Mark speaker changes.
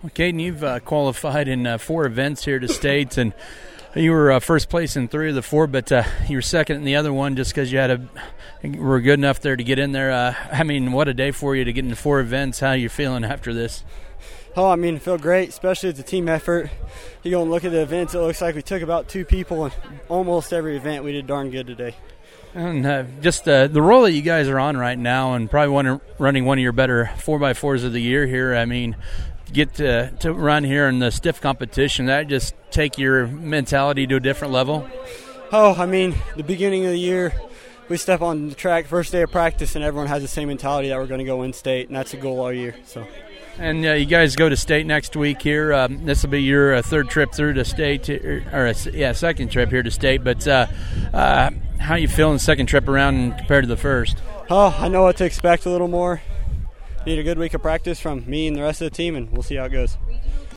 Speaker 1: Caden, you've qualified in 4 events here to states, and you were first place in 3 of the 4, but you were second in the other one just because you were good enough there to get in there. What a day for you to get into 4 events. How are you feeling after this?
Speaker 2: I feel great, especially it's a team effort. You go and look at the events, it looks like we took about 2 people, and almost every event we did darn good today.
Speaker 1: And just the role that you guys are on right now, and probably running one of your better 4x4s of the year here, get to run here in the stiff competition, that just take your mentality to a different level?
Speaker 2: The beginning of the year, we step on the track, first day of practice, and everyone has the same mentality that we're going to go in state, and that's the goal all year.
Speaker 1: And you guys go to state next week here. This will be your third trip through to state, second trip here to state. But how are you feeling the second trip around compared to the first?
Speaker 2: I know what to expect a little more. Need a good week of practice from me and the rest of the team, and we'll see how it goes.